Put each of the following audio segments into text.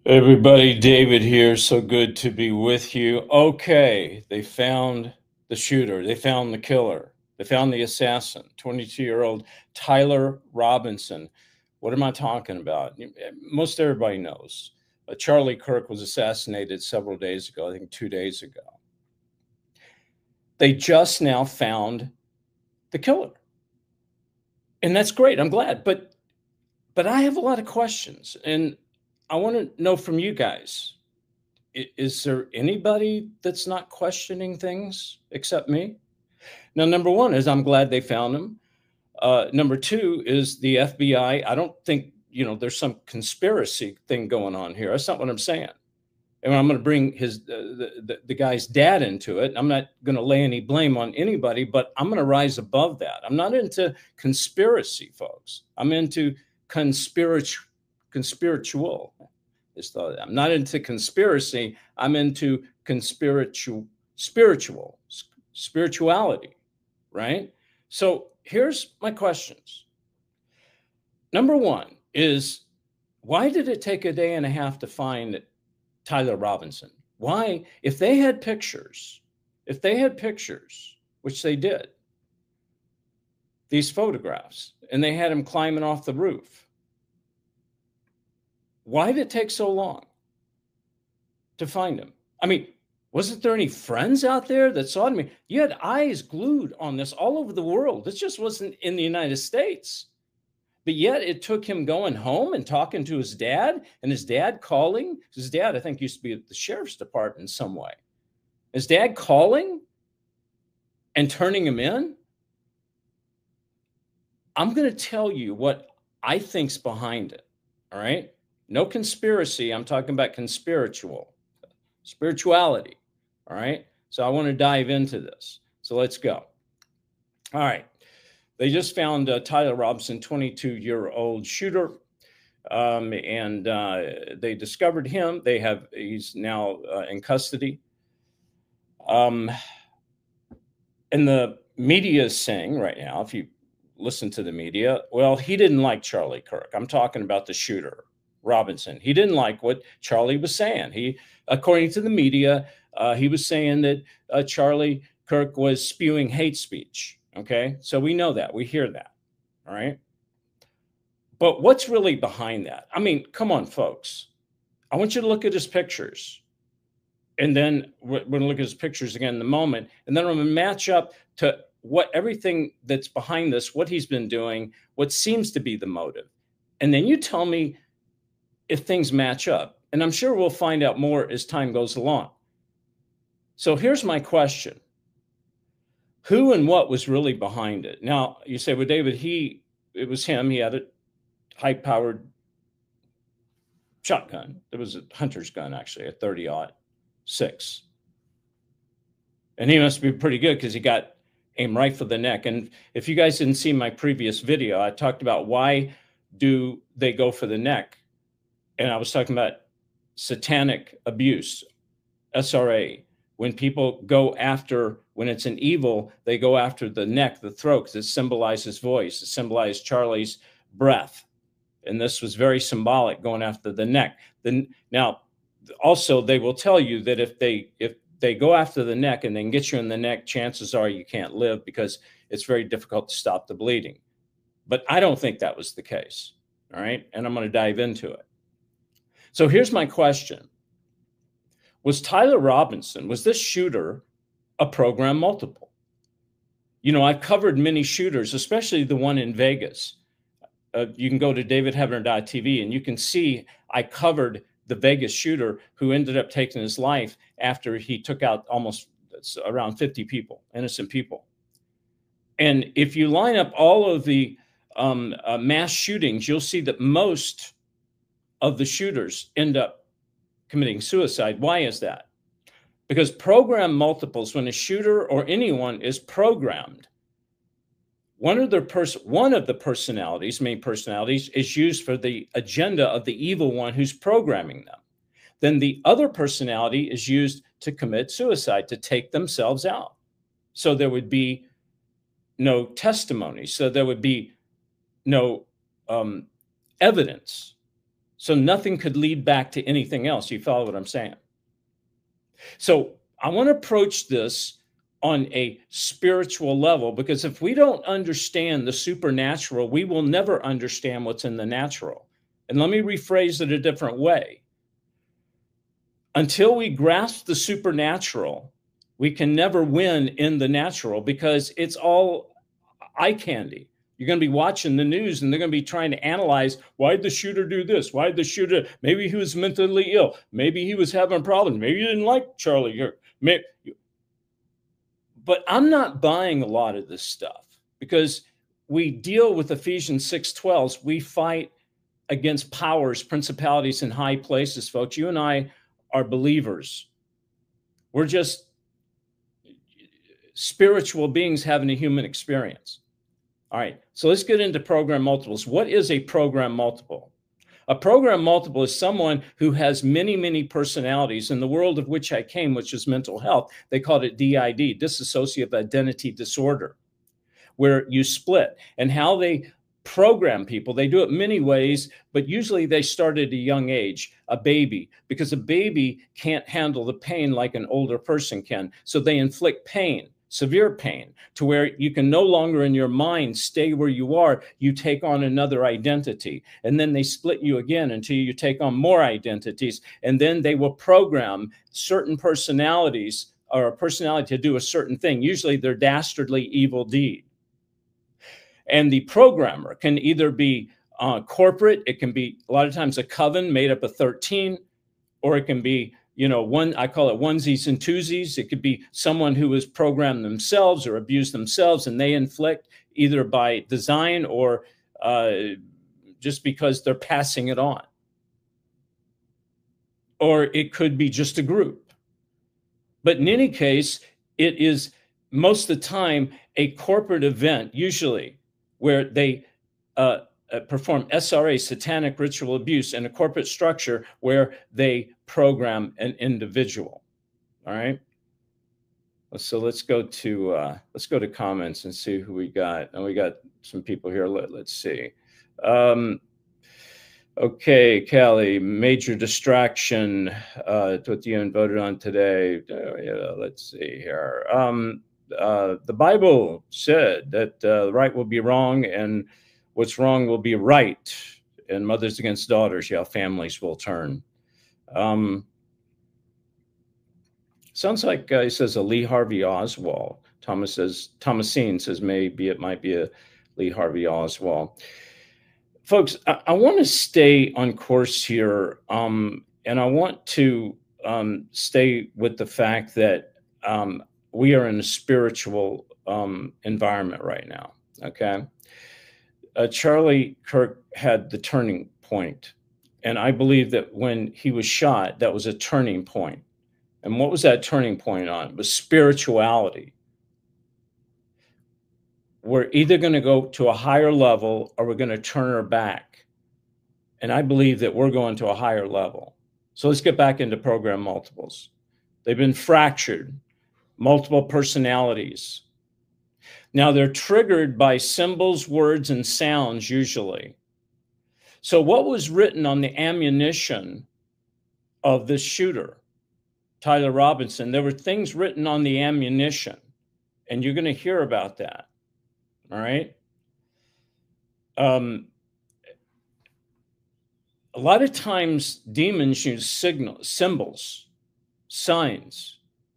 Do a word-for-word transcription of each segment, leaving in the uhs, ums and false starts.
Everybody, David here. So good to be with you. Okay, they found the shooter. They found the killer. They found the assassin, twenty-two-year-old Tyler Robinson. What am I talking about? Most everybody knows. Uh, Charlie Kirk was assassinated several days ago, I think two days ago. They just now found the killer. And that's great. I'm glad. But but I have a lot of questions, and I want to know from you guys. Is there anybody that's not questioning things except me? Now, number one is I'm glad they found him. Uh, number two is the F B I. I I don't think, you know, there's some conspiracy thing going on here. That's not what I'm saying. And I'm going to bring his uh, the, the, the guy's dad into it. I'm not going to lay any blame on anybody, but I'm going to rise above that. I'm not into conspiracy, folks. I'm into conspirat conspiritual. I'm not into conspiracy. I'm into conspiritual, spiritual, spirituality, right? So here's my questions. Number one is, why did it take a day and a half to find Tyler Robinson? Why, if they had pictures, if they had pictures, which they did, these photographs, and they had him climbing off the roof, why did it take so long to find him? I mean, wasn't there any friends out there that saw him? You had eyes glued on this all over the world. This just wasn't in the United States. But yet it took him going home and talking to his dad, and his dad calling. His dad, I think, used to be at the sheriff's department in some way. His dad calling and turning him in. I'm going to tell you what I think's behind it, all right? No conspiracy. I'm talking about conspiritual, spirituality. All right. So I want to dive into this. So let's go. All right. They just found uh, Tyler Robinson, twenty-two-year-old shooter, um, and uh, they discovered him. They have he's now uh, in custody. Um, and the media is saying right now, if you listen to the media, well, he didn't like Charlie Kirk. I'm talking about the shooter. Robinson. He didn't like what Charlie was saying. He, according to the media, uh, he was saying that uh, Charlie Kirk was spewing hate speech. Okay. So we know that. We hear that. All right. But what's really behind that? I mean, come on, folks. I want you to look at his pictures. And then we're going to look at his pictures again in a moment. And then I'm going to match up to what everything that's behind this, what he's been doing, what seems to be the motive. And then you tell me if things match up. And I'm sure we'll find out more as time goes along. So here's my question. Who and what was really behind it? Now, you say, well, David, he, it was him. He had a high-powered shotgun. It was a hunter's gun, actually, a thirty aught six. And he must be pretty good because he got aimed right for the neck. And if you guys didn't see my previous video, I talked about why do they go for the neck. And I was talking about satanic abuse, S R A. When people go after, when it's an evil, they go after the neck, the throat, because it symbolizes voice. It symbolized Charlie's breath. And this was very symbolic, going after the neck. Then now, also, they will tell you that if they if they go after the neck and they can get you in the neck, chances are you can't live because it's very difficult to stop the bleeding. But I don't think that was the case. All right. And I'm going to dive into it. So here's my question. Was Tyler Robinson, was this shooter a program multiple? You know, I've covered many shooters, especially the one in Vegas. Uh, you can go to david heavener dot t v and you can see I covered the Vegas shooter who ended up taking his life after he took out almost around fifty people, innocent people. And if you line up all of the um, uh, mass shootings, you'll see that most of the shooters end up committing suicide. Why is that? Because program multiples, when a shooter or anyone is programmed, one of the pers one of the personalities, main personalities, is used for the agenda of the evil one who's programming them. Then the other personality is used to commit suicide, to take themselves out. So there would be no testimony. So there would be no um, evidence. So nothing could lead back to anything else. You follow what I'm saying? So I want to approach this on a spiritual level, because if we don't understand the supernatural, we will never understand what's in the natural. And let me rephrase it a different way. Until we grasp the supernatural, we can never win in the natural, because it's all eye candy. You're going to be watching the news and they're going to be trying to analyze, why did the shooter do this? Why did the shooter, maybe he was mentally ill. Maybe he was having problems. Maybe he didn't like Charlie Kirk. Maybe, but I'm not buying a lot of this stuff, because we deal with Ephesians six twelve. We fight against powers, principalities in high places, folks. You and I are believers. We're just spiritual beings having a human experience. All right, so let's get into program multiples. What is a program multiple? A program multiple is someone who has many, many personalities. In the world of which I came, which is mental health, they called it D I D, dissociative identity disorder, where you split. And how they program people, they do it many ways, but usually they start at a young age, a baby, because a baby can't handle the pain like an older person can. So they inflict pain, severe pain, to where you can no longer in your mind stay where you are. You take on another identity, and then they split you again until you take on more identities. And then they will program certain personalities, or a personality, to do a certain thing, usually their dastardly evil deed. And the programmer can either be uh, corporate, it can be a lot of times a coven made up of thirteen, or it can be, you know, one, I call it onesies and twosies. It could be someone who has programmed themselves or abused themselves, and they inflict either by design or uh, just because they're passing it on. Or it could be just a group. But in any case, it is most of the time a corporate event, usually, where they uh, uh, perform S R A, satanic ritual abuse, in a corporate structure where they program an individual. All right. So let's go to uh, let's go to comments and see who we got. And we got some people here. Let, let's see. Um, okay, Callie, major distraction uh, to what you voted on today. Uh, yeah, let's see here. Um, Uh, the Bible said that uh, right will be wrong and what's wrong will be right. And mothers against daughters, yeah, families will turn. Um, sounds like uh, he says a Lee Harvey Oswald. Thomas says, Thomasine says maybe it might be a Lee Harvey Oswald. Folks, I, I want to stay on course here, um, and I want to um, stay with the fact that um, we are in a spiritual um, environment right now, okay? Uh, Charlie Kirk had the turning point, and I believe that when he was shot, that was a turning point. And what was that turning point on? It was spirituality. We're either going to go to a higher level or we're going to turn our back. And I believe that we're going to a higher level. So let's get back into program multiples. They've been fractured. Multiple personalities. Now they're triggered by symbols, words, and sounds usually. So what was written on the ammunition of this shooter, Tyler Robinson? There were things written on the ammunition, and you're going to hear about that. All right. Um, a lot of times demons use signals, symbols, signs.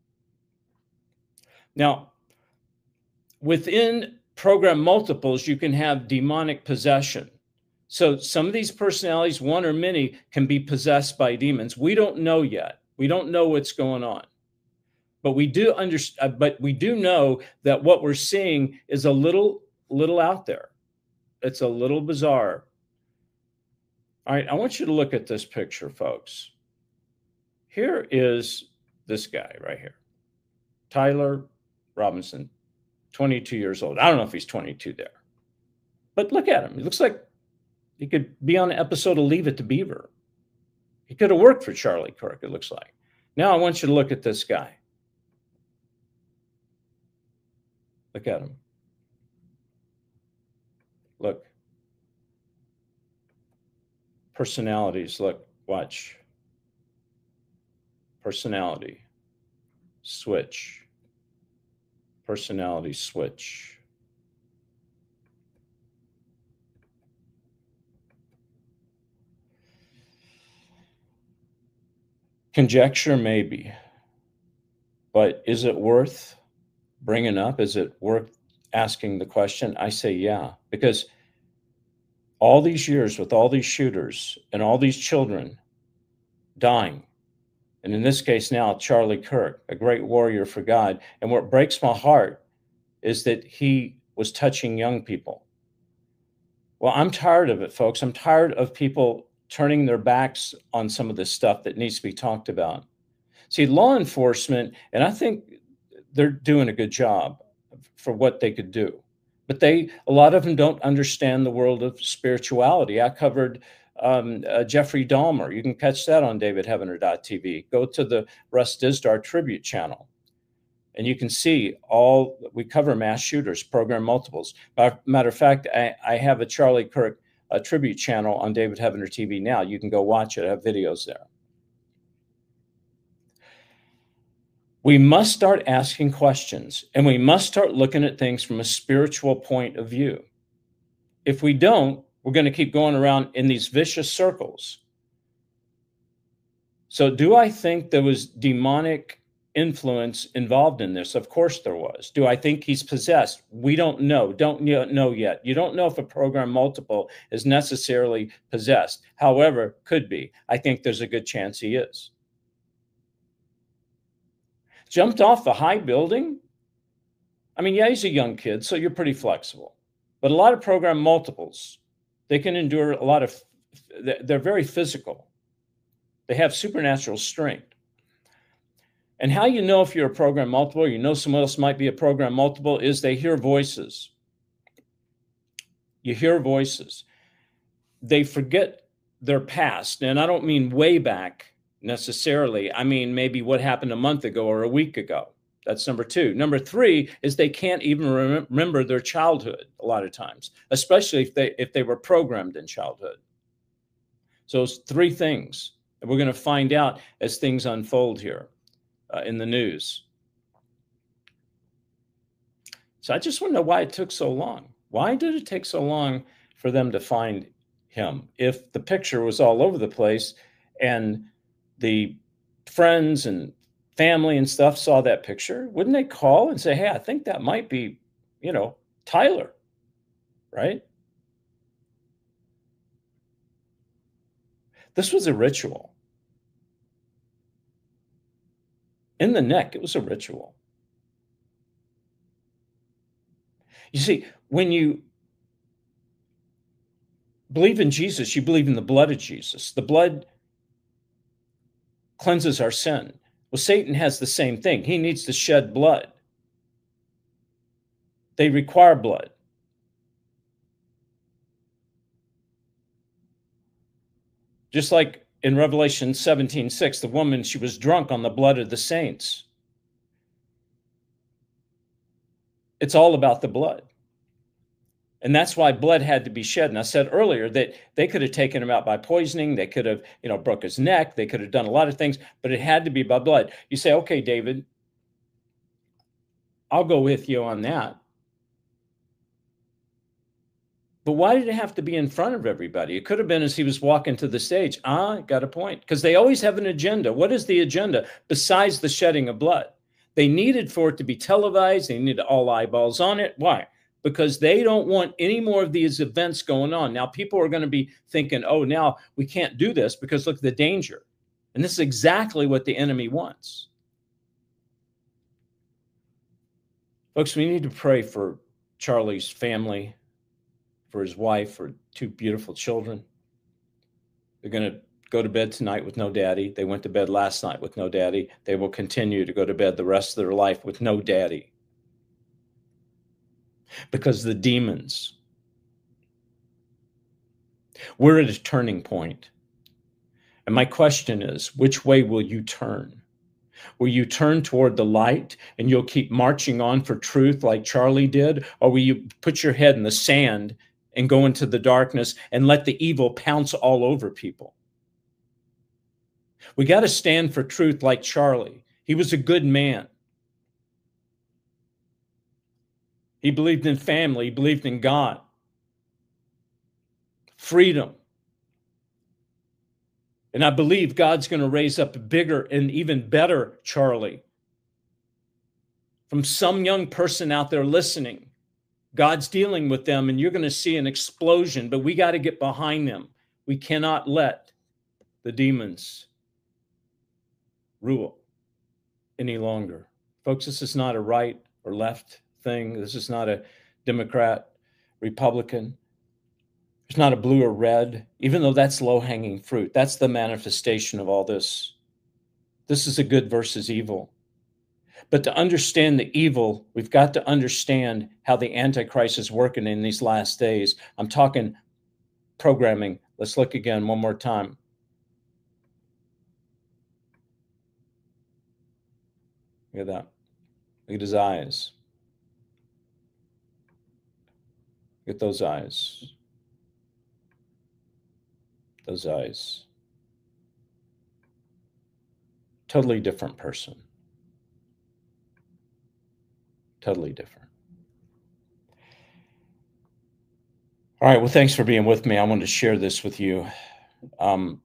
Now, within program multiples, you can have demonic possession. So some of these personalities, one or many, can be possessed by demons. We don't know yet. We don't know what's going on. But we do understand, but we do know that what we're seeing is a little, little out there. It's a little bizarre. All right, I want you to look at this picture, folks. Here is this guy right here, Tyler Robinson, twenty-two years old. I don't know if he's twenty-two there, but look at him. He looks like he could be on an episode of Leave It to Beaver. He could have worked for Charlie Kirk, it looks like. Now I want you to look at this guy. Look at him. Look. Personalities. Look, watch. Personality. Switch. Personality switch. Conjecture, maybe. But is it worth bringing up? Is it worth asking the question? I say yeah, because all these years with all these shooters and all these children dying, and in this case now, Charlie Kirk, a great warrior for God. And what breaks my heart is that he was touching young people. Well, I'm tired of it, folks. I'm tired of people turning their backs on some of this stuff that needs to be talked about. See, law enforcement, and I think they're doing a good job for what they could do, but they, a lot of them don't understand the world of spirituality. I covered um, uh, Jeffrey Dahmer. You can catch that on david heavener dot t v. Go to the Russ Dizdar tribute channel, and you can see all, we cover mass shooters, program multiples. Matter of fact, I, I have a Charlie Kirk a tribute channel on David Heavener T V now. You can go watch it. I have videos there. We must start asking questions, and we must start looking at things from a spiritual point of view. If we don't, we're going to keep going around in these vicious circles. So do I think there was demonic influence involved in this? Of course there was. Do I think he's possessed? We don't know. Don't know yet. You don't know if a program multiple is necessarily possessed. However, could be. I think there's a good chance he is. Jumped off a high building? I mean, yeah, he's a young kid, so you're pretty flexible. But a lot of program multiples, they can endure a lot of, they're very physical. They have supernatural strength. And how you know if you're a program multiple, or you know someone else might be a program multiple, is they hear voices. You hear voices. They forget their past. And I don't mean way back necessarily. I mean maybe what happened a month ago or a week ago. That's number two. Number three is they can't even rem- remember their childhood a lot of times, especially if they if they were programmed in childhood. So it's three things that we're going to find out as things unfold here. Uh, in the news. So I just want to know why it took so long. Why did it take so long for them to find him? If the picture was all over the place and the friends and family and stuff saw that picture, wouldn't they call and say, hey, I think that might be, you know, Tyler, right? This was a ritual. In the neck, it was a ritual. You see, when you believe in Jesus, you believe in the blood of Jesus. The blood cleanses our sin. Well, Satan has the same thing. He needs to shed blood. They require blood. Just like in Revelation seventeen six, the woman, she was drunk on the blood of the saints. It's all about the blood. And that's why blood had to be shed. And I said earlier that they could have taken him out by poisoning. They could have, you know, broke his neck. They could have done a lot of things, but it had to be by blood. You say, okay, David, I'll go with you on that. But why did it have to be in front of everybody? It could have been as he was walking to the stage. Ah, got a point. Because they always have an agenda. What is the agenda besides the shedding of blood? They needed for it to be televised. They needed all eyeballs on it. Why? Because they don't want any more of these events going on. Now, people are going to be thinking, oh, now we can't do this because look at the danger. And this is exactly what the enemy wants. Folks, we need to pray for Charlie's family, for his wife, for two beautiful children. They're going to go to bed tonight with no daddy. They went to bed last night with no daddy. They will continue to go to bed the rest of their life with no daddy. Because the demons, we're at a turning point. And my question is, which way will you turn? Will you turn toward the light and you'll keep marching on for truth like Charlie did? Or will you put your head in the sand and go into the darkness and let the evil pounce all over people. We got to stand for truth like Charlie. He was a good man. He believed in family. He believed in God. Freedom. And I believe God's going to raise up a bigger and even better Charlie. From some young person out there listening, God's dealing with them, and you're going to see an explosion, but we got to get behind them. We cannot let the demons rule any longer. Folks, this is not a right or left thing. This is not a Democrat, Republican. It's not a blue or red, even though that's low-hanging fruit. That's the manifestation of all this. This is a good versus evil. But to understand the evil, we've got to understand how the Antichrist is working in these last days. I'm talking programming. Let's look again one more time. Look at that. Look at his eyes. Look at those eyes. Those eyes. Totally different person. Totally different. All right. Well, thanks for being with me. I wanted to share this with you. Um,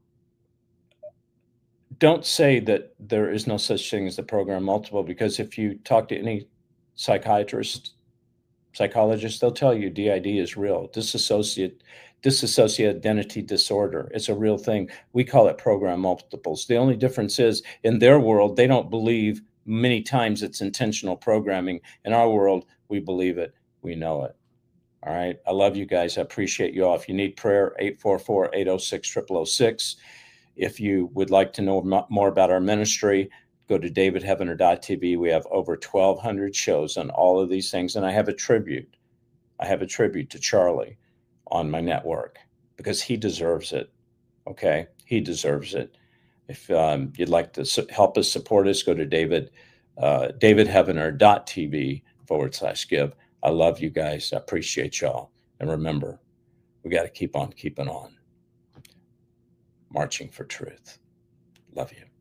don't say that there is no such thing as the program multiple, because if you talk to any psychiatrist, psychologist, they'll tell you D I D is real. Dissociate, dissociative identity disorder. It's a real thing. We call it program multiples. The only difference is in their world, they don't believe many times it's intentional programming. In our world, we believe it. We know it. All right. I love you guys. I appreciate you all. If you need prayer, eight four four, eight oh six, zero zero zero six. If you would like to know more about our ministry, go to david heavener dot t v. We have over twelve hundred shows on all of these things. And I have a tribute. I have a tribute to Charlie on my network because he deserves it. Okay. He deserves it. If um, you'd like to su- help us, support us, go to David, uh, david heavener dot t v forward slash give. I love you guys. I appreciate y'all. And remember, we got to keep on keeping on. Marching for truth. Love you.